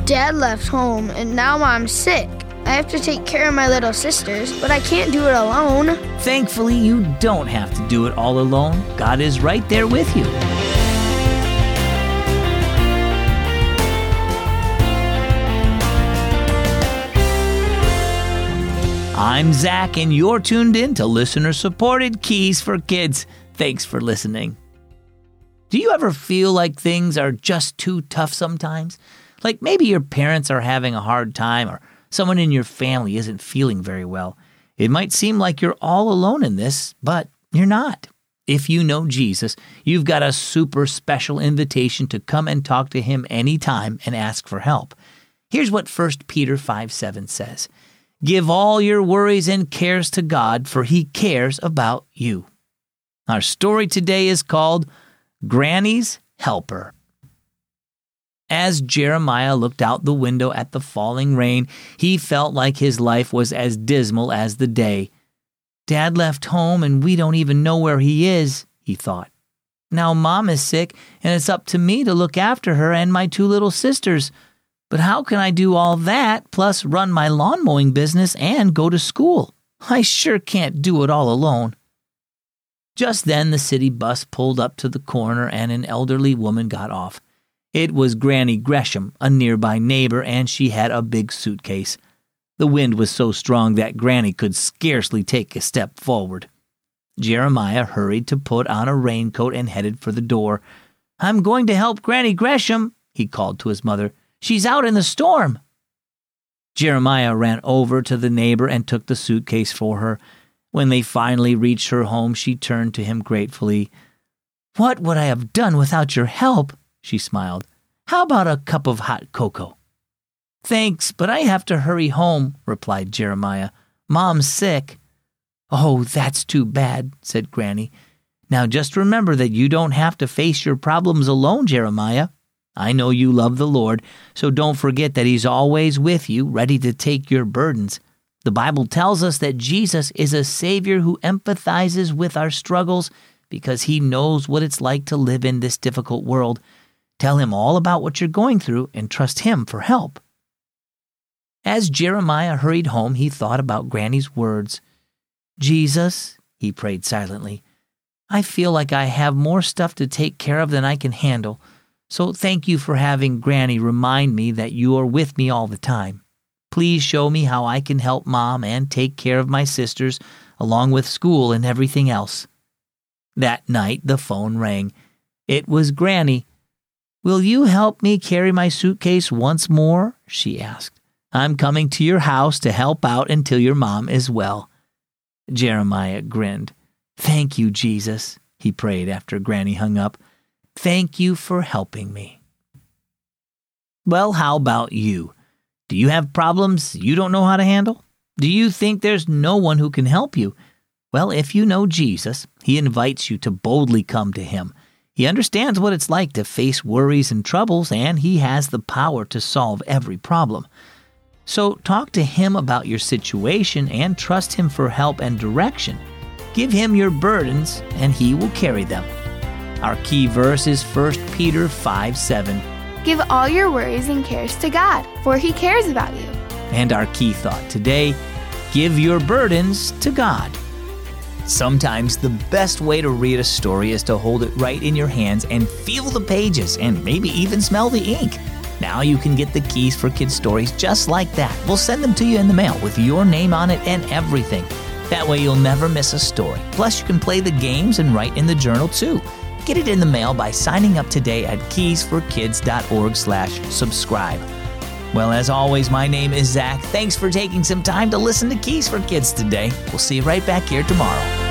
Dad left home, and now Mom's sick. I have to take care of my little sisters, but I can't do it alone. Thankfully, you don't have to do it all alone. God is right there with you. I'm Zach, and you're tuned in to listener-supported Keys for Kids. Thanks for listening. Do you ever feel like things are just too tough sometimes? Like maybe your parents are having a hard time, or someone in your family isn't feeling very well. It might seem like you're all alone in this, but you're not. If you know Jesus, you've got a super special invitation to come and talk to him anytime and ask for help. Here's what 1 Peter 5:7 says. Give all your worries and cares to God, for he cares about you. Our story today is called Granny's Helper. As Jeremiah looked out the window at the falling rain, he felt like his life was as dismal as the day. Dad left home and we don't even know where he is, he thought. Now Mom is sick and it's up to me to look after her and my 2 little sisters. But how can I do all that, plus run my lawn mowing business and go to school? I sure can't do it all alone. Just then the city bus pulled up to the corner and an elderly woman got off. It was Granny Gresham, a nearby neighbor, and she had a big suitcase. The wind was so strong that Granny could scarcely take a step forward. Jeremiah hurried to put on a raincoat and headed for the door. I'm going to help Granny Gresham, he called to his mother. She's out in the storm. Jeremiah ran over to the neighbor and took the suitcase for her. When they finally reached her home, she turned to him gratefully. What would I have done without your help? She smiled. How about a cup of hot cocoa? Thanks, but I have to hurry home, replied Jeremiah. Mom's sick. Oh, that's too bad, said Granny. Now just remember that you don't have to face your problems alone, Jeremiah. I know you love the Lord, so don't forget that he's always with you, ready to take your burdens. The Bible tells us that Jesus is a Savior who empathizes with our struggles because he knows what it's like to live in this difficult world. Tell him all about what you're going through and trust him for help. As Jeremiah hurried home, he thought about Granny's words. Jesus, he prayed silently, I feel like I have more stuff to take care of than I can handle, so thank you for having Granny remind me that you are with me all the time. Please show me how I can help Mom and take care of my sisters, along with school and everything else. That night, the phone rang. It was Granny. Will you help me carry my suitcase once more? She asked. I'm coming to your house to help out until your mom is well. Jeremiah grinned. Thank you, Jesus, he prayed after Granny hung up. Thank you for helping me. Well, how about you? Do you have problems you don't know how to handle? Do you think there's no one who can help you? Well, if you know Jesus, he invites you to boldly come to him. He understands what it's like to face worries and troubles, and he has the power to solve every problem. So talk to him about your situation and trust him for help and direction. Give him your burdens, and he will carry them. Our key verse is 1 Peter 5:7. Give all your worries and cares to God, for he cares about you. And our key thought today, give your burdens to God. Sometimes the best way to read a story is to hold it right in your hands and feel the pages and maybe even smell the ink. Now you can get the Keys for Kids stories just like that. We'll send them to you in the mail with your name on it and everything. That way you'll never miss a story. Plus you can play the games and write in the journal too. Get it in the mail by signing up today at keysforkids.org/subscribe. Well, as always, my name is Zach. Thanks for taking some time to listen to Keys for Kids today. We'll see you right back here tomorrow.